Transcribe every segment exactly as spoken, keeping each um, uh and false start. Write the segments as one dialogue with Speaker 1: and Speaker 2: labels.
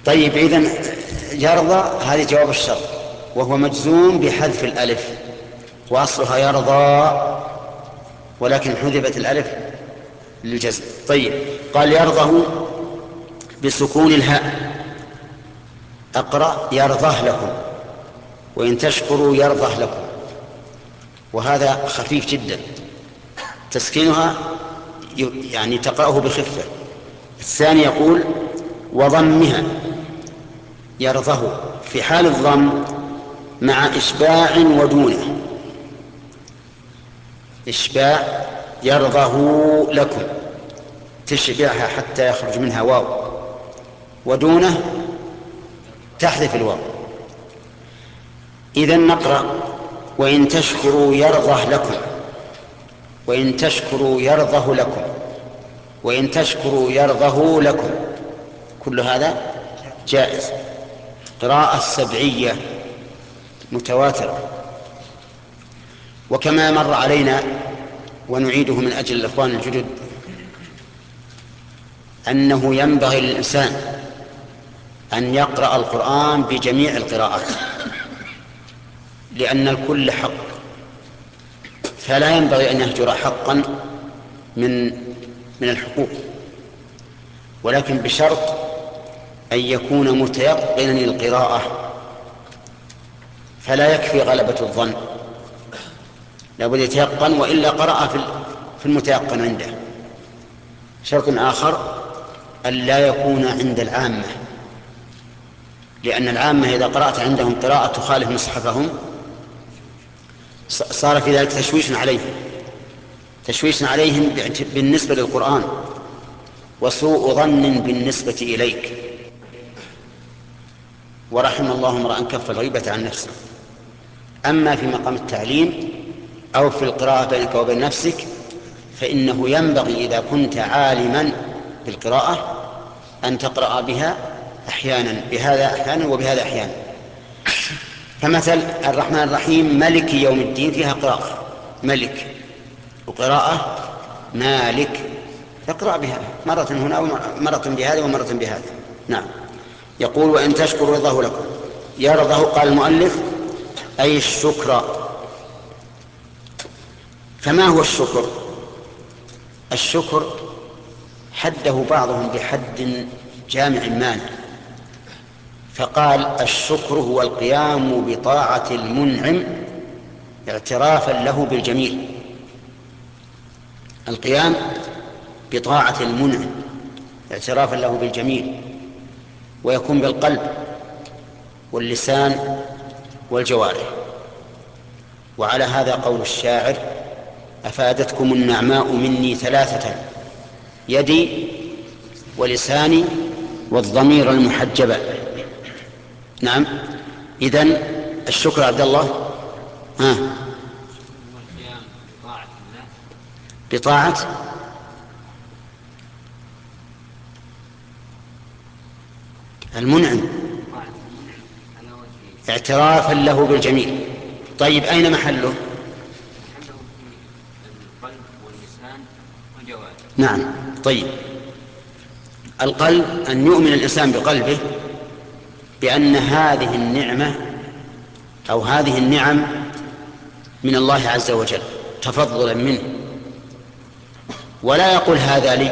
Speaker 1: طيب إذن يرضى هذه جواب الشرط، وهو مجزوم بحذف الألف، وأصلها يرضى ولكن حذفت الألف للجزم. طيب قال يرضه بسكون الهاء. أقرأ يرضه لكم، وإن تشكروا يرضه لكم، وهذا خفيف جدا، تسكينها يعني تقرأه بخفة. الثاني يقول وضمها يرضه في حال الضم مع إشباع ودونه. إشباع يرضه لكم تشبعها حتى يخرج منها واو، ودونه تحذف الواو. إذن نقرأ وإن تشكروا يرضه لكم، وإن تشكروا يرضه لكم، وإن تشكروا يرضه لكم، كل هذا جائز. قراءة سبعية متواترة. وكما مر علينا ونعيده من أجل الإخوان الجدد أنه ينبغي للإنسان أن يقرأ القرآن بجميع القراءات، لأن الكل حق، فلا ينبغي أن يهجر حقا من من الحقوق، ولكن بشرط أن يكون متيقنا القراءة، فلا يكفي غلبة الظن، لابد يتيقن، وإلا قرأ في المتيقن عنده. شرط آخر أن لا يكون عند العامة، لأن العامة إذا قرأت عندهم قراءة تخالف مصحفهم صار في ذلك تشويش عليهم، تشويش عليهم بالنسبة للقرآن، وسوء ظن بالنسبة إليك. ورحم الله امرأ كف الغيبة عن نفسه. أما في مقام التعليم أو في القراءة بينك وبين نفسك فإنه ينبغي إذا كنت عالما بالقراءة أن تقرأ بها أحيانا، بهذا أحيانا وبهذا أحيانا. فمثل الرحمن الرحيم ملك يوم الدين فيها قراءة ملك وقراءة مالك، تقرأ بها مرة هنا ومرة بهذا ومرة بهذا. نعم. يقول وإن تشكروا يرضه لكم. يرضه قال المؤلف أي الشكر. فما هو الشكر؟ الشكر حده بعضهم بحد جامع مانع، فقال الشكر هو القيام بطاعة المنعم اعترافا له بالجميل. القيام بطاعة المنعم اعترافا له بالجميل، ويكون بالقلب واللسان والجوارح. وعلى هذا قول الشاعر أفادتكم النعماء مني ثلاثة يدي ولساني والضمير المحجبة. نعم. إذن الشكر عبد الله ها بطاعة المنعم اعترافا له بالجميل. طيب أين محله؟ القلب واللسان والجوارح. نعم. طيب القلب أن يؤمن الإنسان بقلبه بأن هذه النعمة أو هذه النعم من الله عز وجل تفضلا منه، ولا يقول هذا لي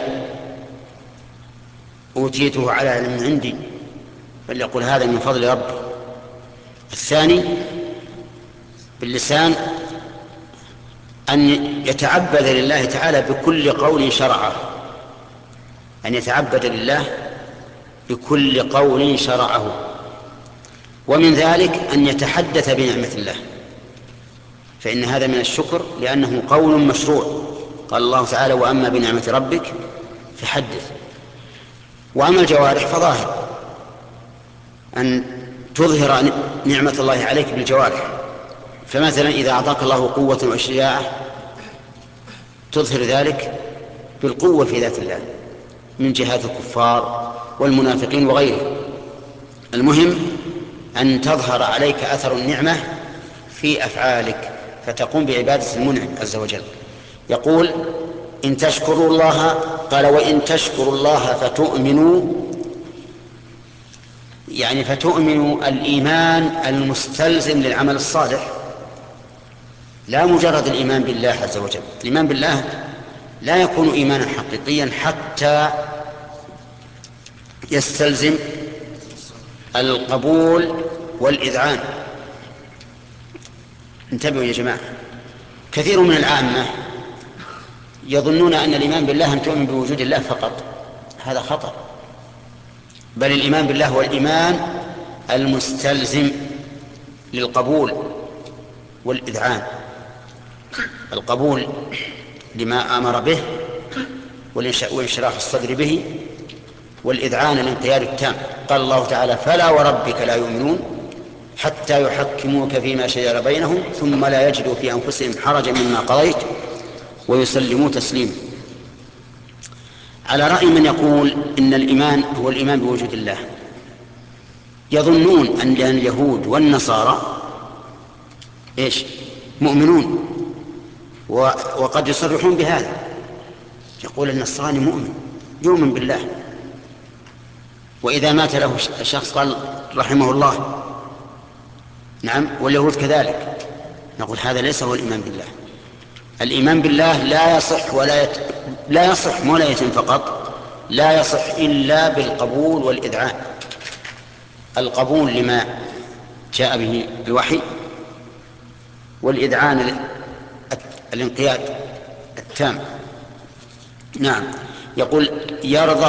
Speaker 1: أوتيته على علم عندي، بل يقول هذا من فضل ربي. الثاني باللسان أن يتعبد لله تعالى بكل قول شرعه، أن يتعبد لله بكل قول شرعه. ومن ذلك أن يتحدث بنعمة الله، فإن هذا من الشكر لأنه قول مشروع. قال الله تعالى وأما بنعمة ربك فحدث. وأما الجوارح فظاهر أن تظهر نعمة الله عليك بالجوارح، فمثلا إذا أعطاك الله قوة وشجاعة تظهر ذلك بالقوة في ذات الله من جهات الكفار والمنافقين وغيرهم. المهم أن تظهر عليك أثر النعمة في أفعالك فتقوم بعبادة المنعم عز وجل. يقول إن تشكروا الله، قال وإن تشكروا الله فتؤمنوا يعني فتؤمن الإيمان المستلزم للعمل الصالح، لا مجرد الإيمان بالله عز وجل. الإيمان بالله لا يكون إيمانا حقيقيا حتى يستلزم القبول والإذعان. انتبهوا يا جماعة، كثير من العامة يظنون أن الإيمان بالله أن تؤمن بوجود الله فقط، هذا خطأ. بل الإيمان بالله هو الإيمان المستلزم للقبول والإذعان، القبول لما أمر به وانشراح الصدر به، والإذعان الانقياد التام. قال الله تعالى: فلا وربك لا يؤمنون حتى يحكموك فيما شجر بينهم ثم لا يجدوا في أنفسهم حرجا مما قضيت ويسلموا تسليما. على رأي من يقول إن الإيمان هو الإيمان بوجود الله، يظنون أن اليهود والنصارى إيش مؤمنون، وقد يصرحون بهذا. يقول النصراني مؤمن، يؤمن بالله، وإذا مات له شخص قال رحمه الله. نعم، واليهود كذلك. نقول هذا ليس هو الإيمان بالله. الإيمان بالله لا يصح ولا يت... لا يصح ولا يتم فقط، لا يصح إلا بالقبول والإذعان. القبول لما جاء به الوحي، والإذعان الانقياد التام. نعم، يقول: يرضى